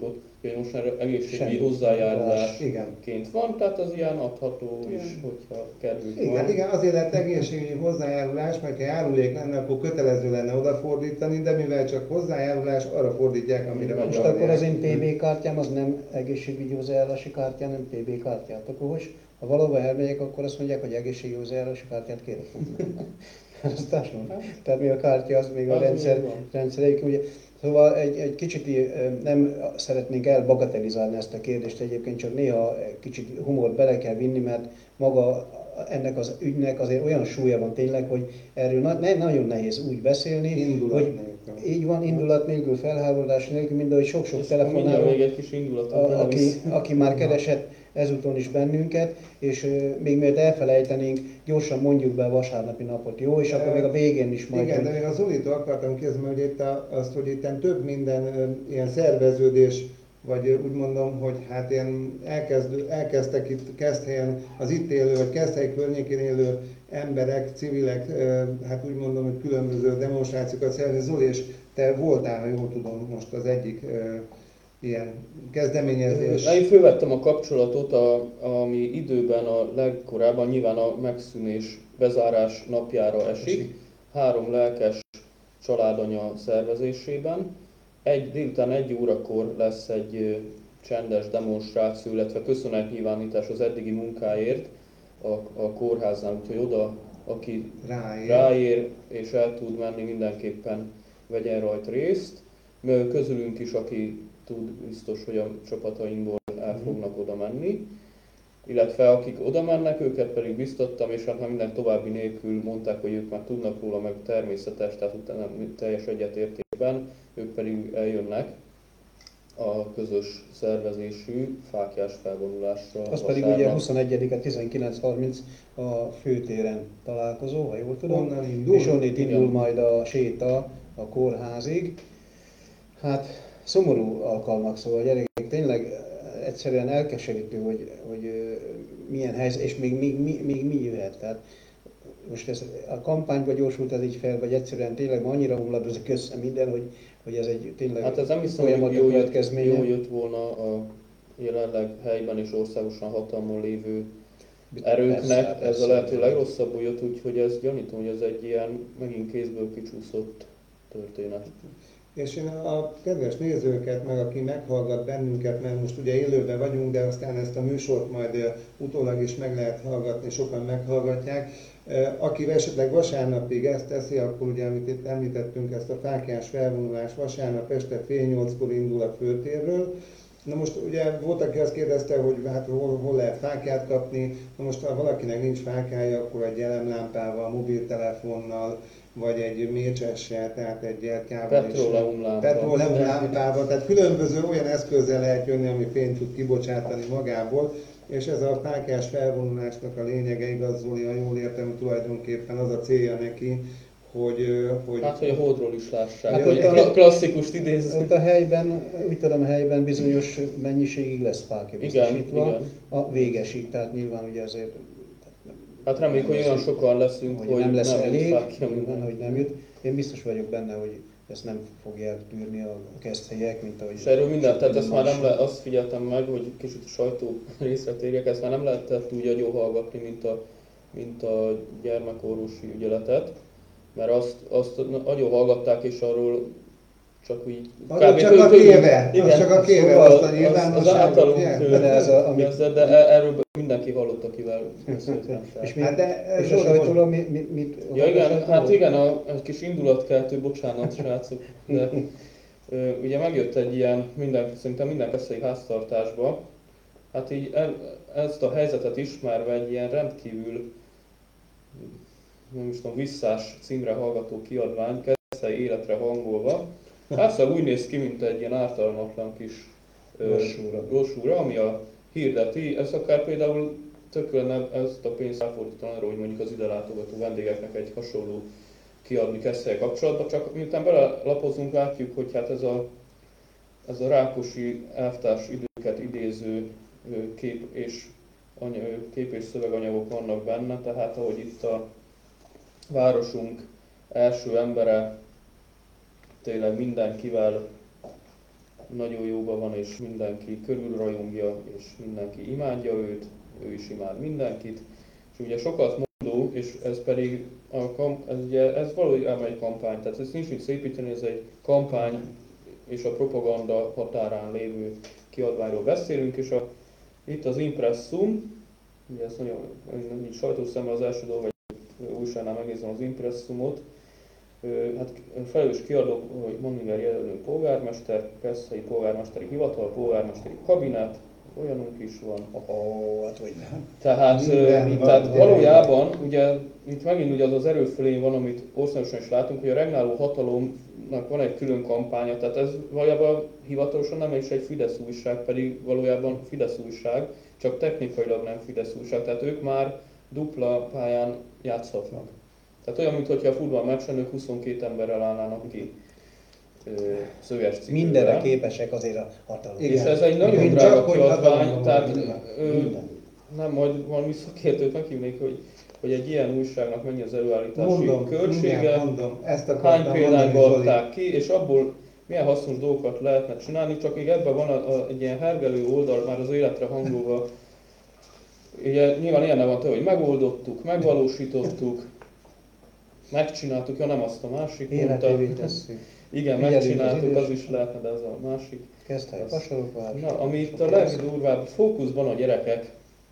hogy most már egészségügyi Semmi. hozzájárulásként van, tehát az ilyen adható is, Igen. hogyha került Igen, van. igen, azért lett egészségügyi hozzájárulás, mert ha járulék lenne, akkor kötelező lenne odafordítani, de mivel csak hozzájárulás, arra fordítják, amire Most Most akarják. akkor az én pé bé kártyám az nem egészségügyi hozzájárulási kártya, nem pé bé kártyát. Akkor hogy, ha valahova elmegyek, akkor azt mondják, hogy egészségügyi hozzájárulási kártyát kérek. Azt azt mondom. Tehát mi a kártya, az még a Az rendszer, úgy van. rendszereik. Ugye, szóval egy, egy kicsit eh, nem szeretnénk elbagatelizálni ezt a kérdést, egyébként csak néha kicsit humort bele kell vinni, mert maga ennek az ügynek azért olyan súlya van tényleg, hogy erről na, ne, nagyon nehéz úgy beszélni, Indulat hogy nélkül. így van, indulat nélkül, felháborodás nélkül, mind ahogy sok-sok És mindjárt telefonáló, még egy kis indulatot a, aki, belevisz. aki már keresett ezúton is bennünket, és ö, még mielőtt elfelejtenénk, gyorsan mondjuk be a vasárnapi napot, jó? És akkor még a végén is majd... Igen, de még az Zolitól akartam kérdezni, hogy itt a, azt, hogy itt több minden ö, ilyen szerveződés, vagy ö, úgy mondom, hogy hát ilyen elkezd, elkezdtek itt Keszthelyen az itt élő, vagy Keszthely környékén élő emberek, civilek, ö, hát úgy mondom, hogy különböző demonstrációkat szervezni. Zoli, és te voltál, ha jól tudom, most az egyik ö, ilyen kezdeményezés. Én fölvettem a kapcsolatot, a, ami időben a legkorábban nyilván a megszűnés, bezárás napjára esik, három lelkes családanya szervezésében. Egy, délután egy órakor lesz egy ö, csendes demonstráció, illetve köszönetnyilvánítás az eddigi munkáért a, a kórháznál, úgyhogy oda, aki Ráér. ráér és el tud menni, mindenképpen vegyen rajta részt. Mert közülünk is, aki tud, biztos, hogy a csapatainkból el fognak oda menni. Illetve akik oda mennek, őket pedig biztattam, és hát már minden további nélkül mondták, hogy ők már tudnak róla, meg természetes, tehát utána teljes egyetértésben, ők pedig eljönnek a közös szervezésű fáklyás felvonulásra. Az pedig ugye huszonegyedike tizenkilenc harminc a főtéren találkozó, ha jól tudom. Onnan indul. És onnét Igen. indul majd a séta a kórházig. Hát szomorú alkalmak, szóval gyerekek, tényleg egyszerűen elkeserítő, hogy, hogy ö, milyen helyzet, és még, még, még, még mi jöhet. Tehát most ez a kampányba gyorsult ez így fel, vagy egyszerűen tényleg ma annyira omladozik össze minden, hogy, hogy ez egy tényleg Hát ez nem hiszem, hogy folyamat jó jött, következménye. jó jött volna a jelenleg helyben és országosan hatalmon lévő erőknek, Persze, ez persze. a lehető legrosszabbul jött, úgyhogy ez gyanítom, hogy ez egy ilyen megint kézből kicsúszott történet. És én a kedves nézőket, meg aki meghallgat bennünket, mert most ugye élőben vagyunk, de aztán ezt a műsort majd ö, utólag is meg lehet hallgatni, sokan meghallgatják. Ö, Aki esetleg vasárnapig ezt teszi, akkor ugye, amit itt említettünk, ezt a fáklyás felvonulás vasárnap este fél nyolckor indul a főtérről. Na most ugye volt, aki azt kérdezte, hogy hát hol, hol lehet fáklyát kapni. Na most ha valakinek nincs fáklyája, akkor egy elemlámpával, mobiltelefonnal, vagy egy mécsessel, tehát egy gyertyával is. Petróleumlámpa. Petróleumlámpával, tehát különböző olyan eszközzel lehet jönni, ami fényt tud kibocsátani magából, és ez a fáklyás felvonulásnak a lényege, igaz Zoli, ha jól értem, tulajdonképpen az a célja neki, hogy, ö, hogy Hát, hogy a Holdról is lássák, Hát, hogy ott a a- klasszikust idézzük. Ott a helyben, úgy tudom, a helyben bizonyos mennyiségig lesz fákja biztosítva, igen. a végesig, tehát nyilván ugye azért Hát reméljük, hogy olyan sokan leszünk, hogy hogy nem lesz nem jut elég, fákja nyilván, minden. hogy nem jut. Én biztos vagyok benne, hogy ezt nem fogják tűrni a Keszthelyek, mint ahogy... És erről minden, tehát ezt már nem más. le, azt figyeltem meg, hogy kicsit a sajtó részre térjek, ezt már nem lehetett úgy agyon hallgatni, mint a, mint a gyermekorvosi ügyeletet, mert azt, azt agyon hallgatták, és arról csak úgy... Az csak a kéve, az csak a kéve, szóval azt a az, az nyilvánosságot, általunk ugye? De ez a- ami- de, de e- erről mindenki hallott, akivel beszéltem. És, mi, Hát de és Zoli, a sajtóról mi, mi, mit... Ja igen, olvashatunk? hát igen, a, egy kis indulatkeltő, bocsánat srácok, de ö, ugye megjött egy ilyen, minden, szerintem minden keszthelyi háztartásba, hát így el, ezt a helyzetet ismerve egy ilyen rendkívül, nem is tudom, visszás címre hallgató kiadvány, Keszthelyi életre hangolva, hát szóval úgy néz ki, mint egy ilyen ártalmatlan kis ö, Brossúra. brossúra, ami a hirdeti, ez akár például tökölne ezt a pénzt elfordítani arra, hogy mondjuk az ide látogató vendégeknek egy hasonló kiadni Keszthely kapcsolatban, csak miután belelapozunk, látjuk, hogy hát ez a, ez a Rákosi elvtárs időket idéző ö, kép és, anya, ö, kép és szöveganyagok vannak benne, tehát ahogy itt a városunk első embere tényleg mindenkivel nagyon jóban van, és mindenki körülrajongja, és mindenki imádja őt, ő is imád mindenkit. És ugye sokat mondó, és ez pedig, a kamp, ez, ugye, ez valójában egy kampány, tehát ez nincs mit szépíteni, ez egy kampány és a propaganda határán lévő kiadványról beszélünk, és a, itt az Impressum, ugye ez nagyon, így sajtószemmel az első dolog, hogy újságnál megnézem az Impressumot, hát felelős kiadó, hogy Manninger jelölő polgármester, Keszthelyi polgármesteri hivatal, polgármesteri kabinet, olyanunk is van. Oh, hát hogy nem. Tehát, Minden tehát van, valójában, ugye itt megint ugye az az erőfölény van, amit országosan is látunk, hogy a regnáló hatalomnak van egy külön kampánya, tehát ez valójában hivatalosan nem is egy Fidesz újság, pedig valójában Fidesz újság, csak technikailag nem Fidesz újság, tehát ők már dupla pályán játszhatnak. Tehát olyan, mintha a futballmeccsen ők huszonkét emberrel állnának ki szöges cipővel. Mindenre képesek azért a hatalom. És ez egy nagyon Igen, drága csak hogy kiadvány, hatalomban tehát van. ö, nem, majd valami szakértőt meghívnék, hogy, hogy egy ilyen újságnak mennyi az előállítási Mondom, költsége, mindjárt mondom, ezt hány akartam példányba mondani, Zoli. adták ki, és abból milyen hasznos dolgokat lehetne csinálni, csak még ebben van a, a, egy ilyen hergelő oldal, már az életre hangolva. Ugye nyilván ilyen van, hogy megoldottuk, megvalósítottuk, megcsináltuk, ja nem azt a másik Életévé mondta. tesszük. Igen, Figyelünk az megcsináltuk, idős- az is lehetne, de ez a másik. Kezdte a pasalokvár. Na, ami itt a legdurvább, fókuszban a gyerekek,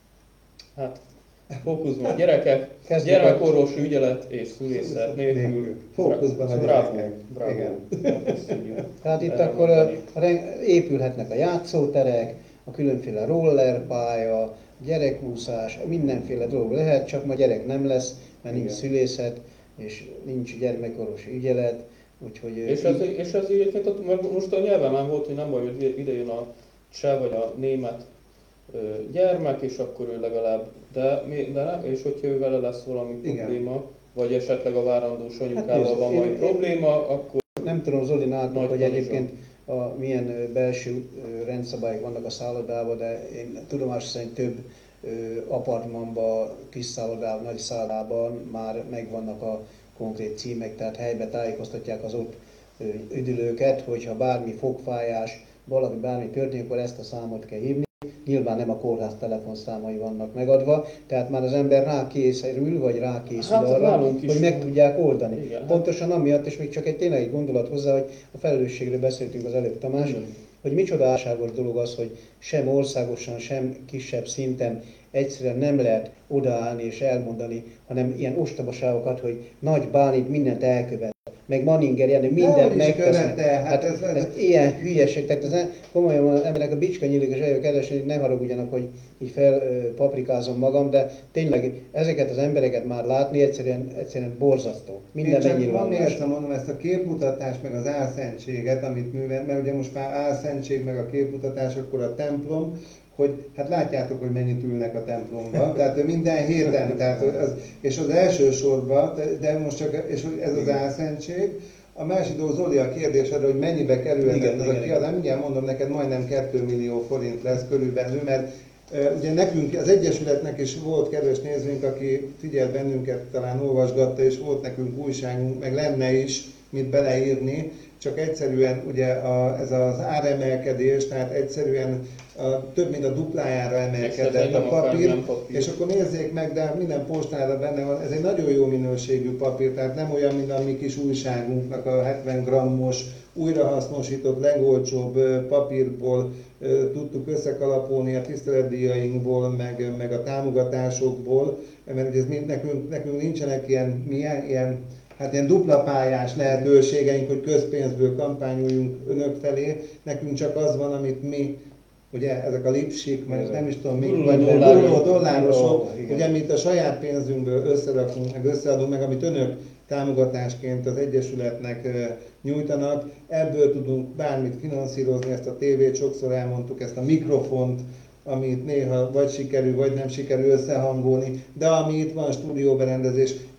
hát fókuszban a gyerekek, Kezdjük a- gyermekorvosi ügyelet és szülészet nélkül. Fókuszban a Bravo, gyerekek. bravo. Igen. Köszönjük. Tehát itt Erre akkor mondani. a, ren- épülhetnek a játszóterek, a különféle rollerpálya, gyerekúszás, mindenféle dolog lehet, csak ma gyerek nem lesz, mert nincs Igen. szülészet, és nincs gyermekorvosi ügyelet, úgyhogy... És ez, és ez egyébként ott- mert most a nyelven már volt, hogy nem baj, hogy ide jön a cseh vagy a német ö, gyermek, és akkor ő legalább, de, mi- de nem, és hogyha ő vele lesz valami Igen. probléma, vagy esetleg a várandós anyukával nézd, van én- majd én- probléma, akkor Nem tudom, Zoli, nálad, Nagy hogy tanúság. egyébként a, milyen ö, belső ö, rendszabályok vannak a szállodában, de én tudomásom szerint több ö, apartmanban, kis szállodában, nagy szállodában már megvannak a konkrét címek, tehát helyben tájékoztatják az ott ö, üdülőket, hogyha bármi fogfájás, valami bármi történik, akkor ezt a számot kell hívni. Nyilván nem a kórház telefonszámai vannak megadva, tehát már az ember rákészül, vagy rákészül Hát, arra, nálunk is hogy meg van. tudják oldani. Igen, hát- Pontosan amiatt, és még csak egy tényleg egy gondolat hozzá, hogy a felelősségről beszéltünk az előbb, Tamás, Igen. hogy micsoda álságos dolog az, hogy sem országosan, sem kisebb szinten egyszerűen nem lehet odaállni és elmondani, hanem ilyen ostobaságokat, hogy Nagy Bálint mindent elkövet, meg Manninger Jenő mindent Dehogy is megtesznek. követte, hát Hát ez- ez, ez- ez ilyen hülyeség, tehát ez ne- komolyan az embernek a bicska nyílik és eljön keresni, hogy ne haragudjanak, hogy így felpaprikázom magam, de tényleg ezeket az embereket már látni egyszerűen, egyszerűen borzasztó. Minden Én csak megnyilvánulás. miért mondom ezt a képmutatás meg az álszentséget, amit művel, mert ugye most már álszentség meg a képmutatás, akkor a templom, hogy hát látjátok, hogy mennyit ülnek a templomban, tehát minden héten, tehát az, és az első sorban, de- de most csak, és hogy ez az álszentség, a másik dolog, Zoli, a kérdésedre, hogy mennyibe kerülhetett Igen, ez igen, a kiadás, mindjárt mondom neked, majdnem két millió forint lesz körülbelül, mert e, ugye nekünk, az Egyesületnek is volt kedves nézőnk, aki figyelt bennünket, talán olvasgatta, és volt nekünk újságunk, meg lenne is, mit beleírni, csak egyszerűen ugye a, ez az áremelkedés, tehát egyszerűen a, több mint a duplájára És ez emelkedett egy a nem papír, akár nem papír. és akkor nézzék meg, de minden postára benne van, ez egy nagyon jó minőségű papír, tehát nem olyan, mint a mi kis újságunknak a hetven grammos, újrahasznosított, legolcsóbb ö, papírból ö, tudtuk összekalapolni a tiszteletdíjainkból, meg, meg a támogatásokból, mert ugye ez mind, nekünk, nekünk nincsenek ilyen, milyen, ilyen hát ilyen dupla pályás lehetőségeink, hogy közpénzből kampányoljunk önök felé. Nekünk csak az van, amit mi, ugye ezek a lipsik, meg nem is tudom mik, Guruló vagy dollárosok. guruló dollárosok, Igen. ugye amit a saját pénzünkből összerakunk, meg összeadunk, meg amit önök támogatásként az Egyesületnek ö, nyújtanak, ebből tudunk bármit finanszírozni, ezt a tévét, sokszor elmondtuk, ezt a mikrofont, amit néha vagy sikerül, vagy nem sikerül összehangolni, de ami itt van, stúdióberendezés,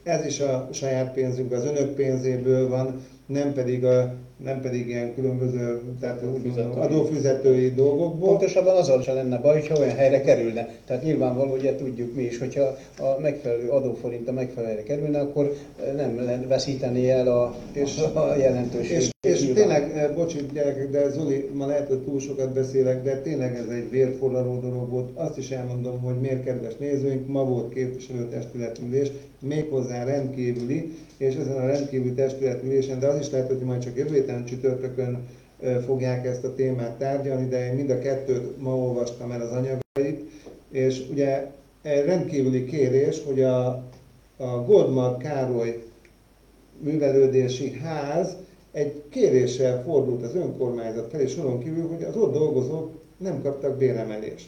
ez is a saját pénzünk, az önök pénzéből van, nem pedig, a, nem pedig ilyen különböző tehát Adófizetői. adófizetői dolgokból. Pontosabban azzal se lenne baj, hogyha olyan helyre kerülne. Tehát nyilvánvaló, ugye tudjuk mi is, hogyha a megfelelő adóforint a megfelelőre kerülne, akkor nem veszíteni el a, és, a jelentőség. És, és tényleg, bocsi gyerekek, de Zoli, ma lehet, hogy túl sokat beszélek, de tényleg ez egy vérforraló dolog volt. Azt is elmondom, hogy miért, kedves nézőink, ma volt képviselőtestületülés, méghozzá rendkívüli, és ezen a rendkívüli testületülésen, de az is lehet, hogy majd csak jövő héten csütörtökön fogják ezt a témát tárgyalni, de én mind a kettőt ma olvastam el az anyagait, és ugye egy rendkívüli kérés, hogy a, a Goldmark Károly művelődési ház egy kéréssel fordult az önkormányzat felé soron kívül, hogy az ott dolgozók nem kaptak béremelést.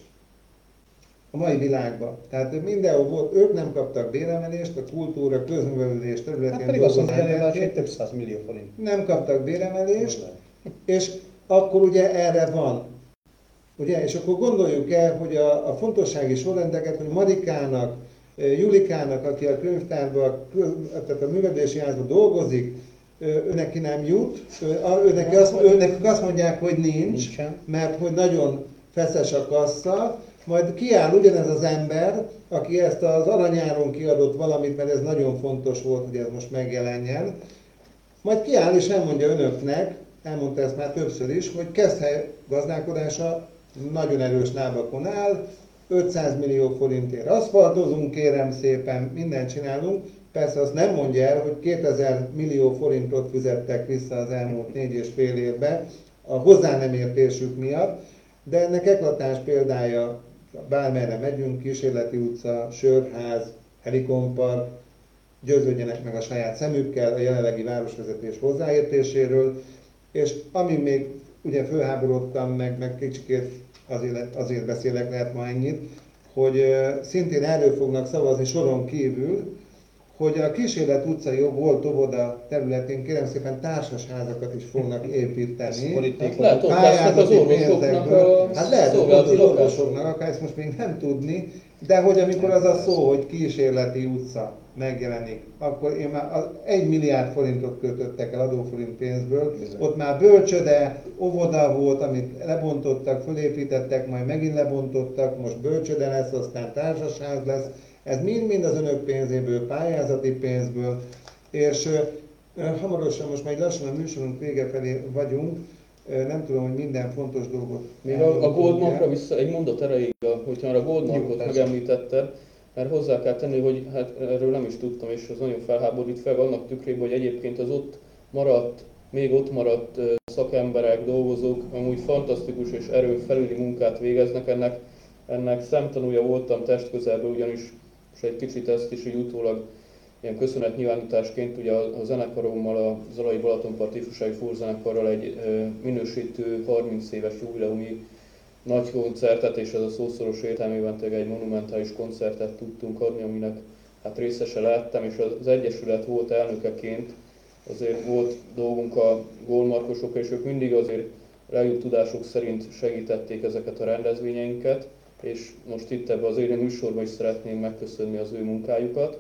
A mai világban. Tehát mindenhol volt, ők nem kaptak béremelést, a kultúra, közművelődés területén hát pedig azt dolgozó mondja, emberek hogy több száz millió forint. nem kaptak béremelést, és akkor ugye erre van. Ugye? És akkor gondoljuk el, hogy a, a fontossági sorrendeket, hogy Marikának, Julikának, aki a könyvtárban, tehát a művelődési házban dolgozik, ő neki nem jut, ő neki azt, ő nekik azt mondják, hogy nincs, Nincsen. mert hogy nagyon feszes a kassa, majd kiáll ugyanez az ember, aki ezt az aranyáron kiadott valamit, mert ez nagyon fontos volt, hogy ez most megjelenjen, majd kiáll és elmondja önöknek, elmondta ezt már többször is, hogy Keszthely gazdálkodása nagyon erős lábakon áll, ötszáz millió forintért aszfaltozunk, kérem szépen, mindent csinálunk. Persze azt nem mondja el, hogy kétezer millió forintot fizettek vissza az elmúlt négy és fél évben a hozzá nem értésük miatt, de ennek eklatáns példája, bármerre megyünk, Kísérleti utca, Sörház, Helikon-park, győződjenek meg a saját szemükkel a jelenlegi városvezetés hozzáértéséről, és ami még ugye fölháborodtam, meg, meg kicsikét azért, azért beszélek, lehet ma ennyit, hogy uh, szintén erről fognak szavazni soron kívül, hogy a Kísérlet utcai volt óvoda területén kérem szépen társasházakat is fognak építeni. Hát lehet, ott lesznek az orvosoknak a Hát lehet, hogy szolgálati az lakások. orvosoknak, akár ezt most még nem tudni, de hogy amikor az a szó, hogy Kísérleti utca megjelenik, akkor én már az egy milliárd forintot költöttek el adóforint pénzből, ott már bölcsöde, óvoda volt, amit lebontottak, fölépítettek, majd megint lebontottak, most bölcsöde lesz, aztán társasház lesz. Ez mind-mind az önök pénzéből, pályázati pénzből, és uh, hamarosan most majd lassan a műsorunk vége felé vagyunk, uh, nem tudom, hogy minden fontos dolgot... Még a, a Goldmarkra vissza egy mondat erejéig, hogyha már a Goldmarkot megemlítetted, mert hozzá kell tenni, hogy hát erről nem is tudtam, és az nagyon felháborít fel annak tükrében, hogy egyébként az ott maradt, még ott maradt uh, szakemberek, dolgozók amúgy fantasztikus és erőn felüli munkát végeznek, ennek, ennek szemtanúja voltam testközelből, ugyanis és egy kicsit ezt is így utólag ilyen köszönetnyilvánításként ugye a, a zenekarommal, a Zalai Balatonpart Ifjúsági Fórzenekarral egy e, minősítő harminc éves jubileumi nagy koncertet, és ez a szószoros értelmében tényleg egy monumentális koncertet tudtunk adni, aminek hát részese lettem, és az Egyesület volt elnökeként azért volt dolgunk a Goldmarkosokkal, és ők mindig azért legjobb tudásuk szerint segítették ezeket a rendezvényeinket, és most itt ebben az élő műsorban is szeretném megköszönni az ő munkájukat.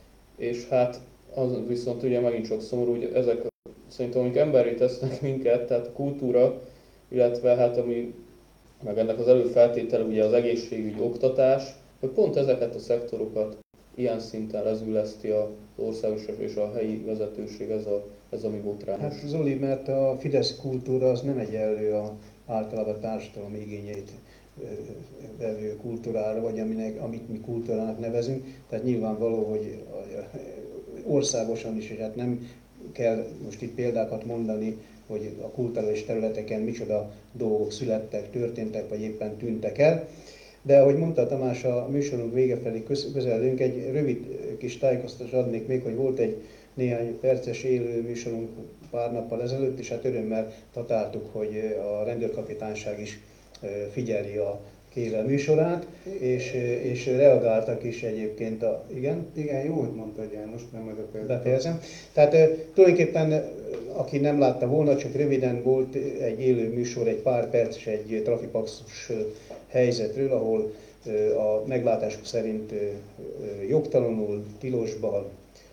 És hát az viszont ugye megint csak szomorú, hogy ezek szerintem amik emberré tesznek minket, tehát a kultúra, illetve hát ami meg ennek az előfeltétele ugye az egészségügy, oktatás, hogy pont ezeket a szektorokat ilyen szinten lezüleszti az országos és a helyi vezetőség, ez a, ez a mi botrányos. Hát Zoli, mert a Fidesz kultúra az nem egyenlő a általában a társadalom igényeit vevő kultúrára, vagy aminek, amit mi kultúrának nevezünk. Tehát nyilvánvaló, hogy országosan is, és hát nem kell most itt példákat mondani, hogy a kulturális területeken micsoda dolgok születtek, történtek, vagy éppen tűntek el. De ahogy mondta Tamás, a műsorunk vége felé közeledünk, egy rövid kis tájékoztatást adnék még, hogy volt egy néhány perces élő műsorunk pár nappal ezelőtt, és hát örömmel tatáltuk, hogy a rendőrkapitányság is figyeli a Kével műsorát, és, és reagáltak is egyébként a... Igen? Igen, jó, hogy mondtad, János, nem majd a példát. Befejezem. Tehát tulajdonképpen, aki nem látta volna, csak röviden volt egy élő műsor, egy pár perc, egy trafipaxos helyzetről, ahol a meglátásuk szerint jogtalanul, tilosban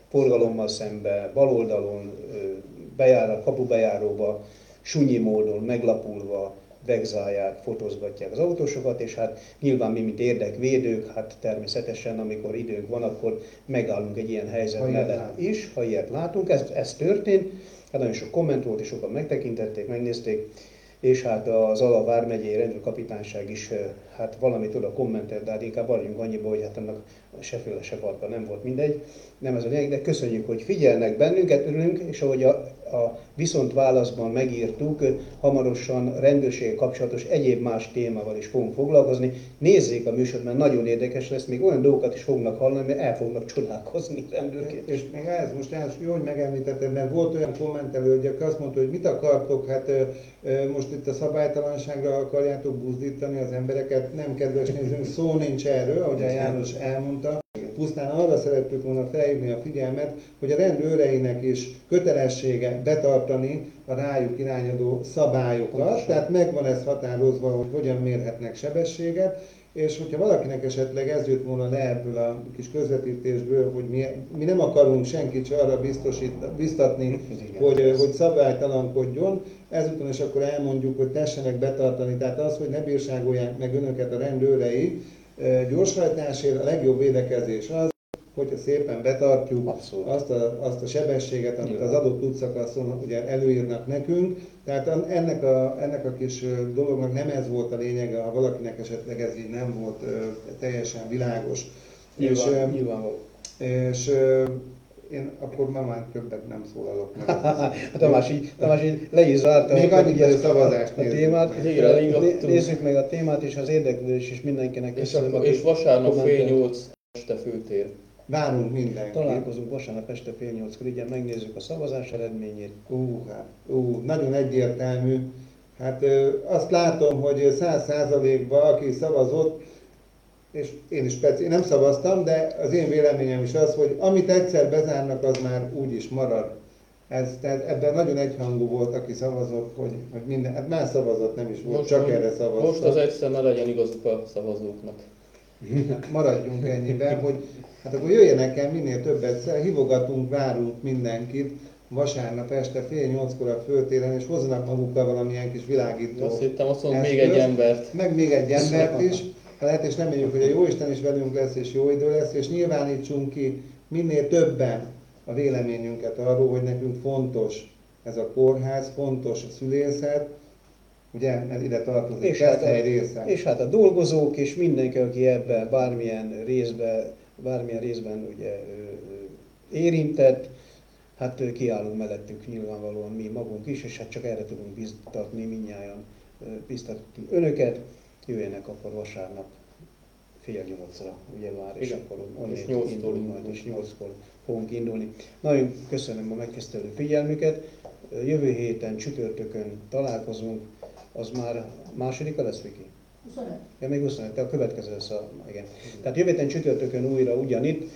forgalommal szembe, bal oldalon, bejár, kapubejáróba, sunyi módon, meglapulva vegzálják, fotózgatják az autósokat, és hát nyilván mi, mint érdekvédők, hát természetesen, amikor időnk van, akkor megállunk egy ilyen helyzet ha mellett is, ha ilyet látunk. Ez, ez történt, hát nagyon sok komment volt, és sokan megtekintették, megnézték, és hát az Zala vármegyei rendőrkapitányság is hát valamit oda kommentelt, de hát inkább maradjunk annyiba, hogy hát annak seféle se parka nem volt, mindegy. Nem ez a lényeg, de köszönjük, hogy figyelnek bennünket, örülünk, és ahogy a, a viszont válaszban megírtuk, hamarosan rendőrséggel kapcsolatos egyéb más témával is fogunk foglalkozni. Nézzék a műsort, mert nagyon érdekes lesz, még olyan dolgokat is fognak hallani, mert el fognak csodálkozni rendőrként. És még ez most János, jó, hogy megemlítetted, mert volt olyan kommentelő, hogy aki azt mondta, hogy mit akartok, hát most itt a szabálytalanságra akarjátok buzdítani az embereket, nem kedves nézőnk, szó nincs erről, ahogy a János elmondta. Pusztán arra szerettük volna felhívni a figyelmet, hogy a rendőreinek is kötelessége betartani a rájuk irányadó szabályokat, pontosan. Tehát megvan ez határozva, hogy hogyan mérhetnek sebességet, és hogyha valakinek esetleg ez jött volna le ebből a kis közvetítésből, hogy mi, mi nem akarunk senkit se arra biztatni, hogy, hogy szabálytalankodjon, ezután is akkor elmondjuk, hogy tessenek betartani, tehát az, hogy ne bírságolják meg önöket a rendőrei, gyorshajtásért a legjobb védekezés az, hogyha szépen betartjuk azt a, azt a sebességet, amit az adott útszakaszon ugye előírnak nekünk. Tehát ennek a, ennek a kis dolognak nem ez volt a lényege, ha valakinek esetleg ez így nem volt teljesen világos. Nyilván, és, nyilvánvaló. És én akkor ma már többet nem szólalok meg. Tamás így, Tamás így le is zárta még annyit, hogy a szavazást a témát. Végre Nézzük meg a témát, és az érdeklődés is mindenkinek. És, akkor, és vasárnap fél nyolc este főtér. Várunk mindenkit. Találkozunk vasárnap este fél nyolckor, igen, megnézzük a szavazás eredményét. Ú, hát, ú, nagyon egyértelmű. Hát ö, azt látom, hogy száz százalékban aki szavazott, és én is persze, én nem szavaztam, de az én véleményem is az, hogy amit egyszer bezárnak, az már úgy is marad. Ez, tehát ebben nagyon egyhangú volt, aki szavazott, hogy, hogy minden, hát más szavazott nem is volt, most, csak erre szavaztak. Most az egyszer ne legyen igazuk a szavazóknak. Maradjunk ennyiben, hogy hát akkor jöjjenek el minél többet, hívogatunk, várunk mindenkit vasárnap este fél nyolckor a főtéren, és hozzanak magukkal valamilyen kis világító. Azt hittem, azt mondom, még egy embert. Meg még egy embert is, ha lehet, és nem mondjuk, hogy a Jóisten is velünk lesz, és jó idő lesz, és nyilvánítsunk ki minél többen a véleményünket arról, hogy nekünk fontos ez a kórház, fontos a szülészet, ugye, ez ide tartozik, és hát, a, része. és hát a dolgozók, és mindenki, aki ebben bármilyen részben, bármilyen részben ugye, érintett, hát kiállunk mellettük nyilvánvalóan mi magunk is, és hát csak erre tudunk biztatni, mindnyájan biztatni önöket, jöjjenek akkor vasárnap fél nyolcra, ugye már, és igen, akkor onnét nyolckor indulunk majd, és nyolckor fogunk indulni. Nagyon köszönöm a megtisztelő figyelmüket, jövő héten csütörtökön találkozunk, az már másodika lesz, Viki? huszonöt. Ja, még huszonöt, de a következő lesz a... Igen. Tehát jövő héten csütörtökön újra ugyanitt,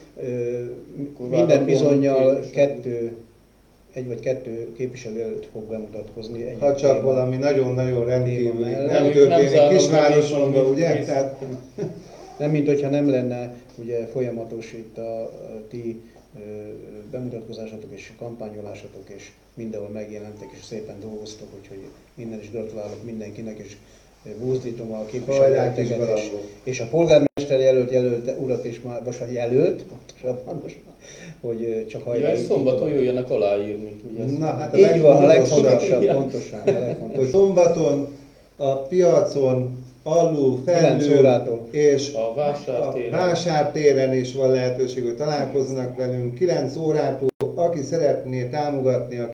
minden bizonnyal kettő, egy vagy kettő képviselő előtt fog bemutatkozni. Egy ha csak valami nagyon-nagyon rendkívül nem, nem történik kisvárosomban, ugye? Tehát... Nem, mint hogyha nem lenne ugye, folyamatos itt a, a ti ö, bemutatkozásatok és kampányolásatok, és mindenhol megjelentek, és szépen dolgoztok, úgyhogy minden is gratulálok mindenkinek, és buzdítom a képviselőteket, és, és a polgármester jelölt jelölt urat is már, most jelölt, most, hogy csak hajrá. Ja, szombaton jöjjenek aláírni. Ugye? Na, hát így van, a legfontosabb, pontosan, a legfontosabb. Hogy szombaton a piacon alul, felül, és a vásártéren. a vásártéren is van lehetőség, hogy találkoznak velünk kilenc órától. Aki szeretné támogatni a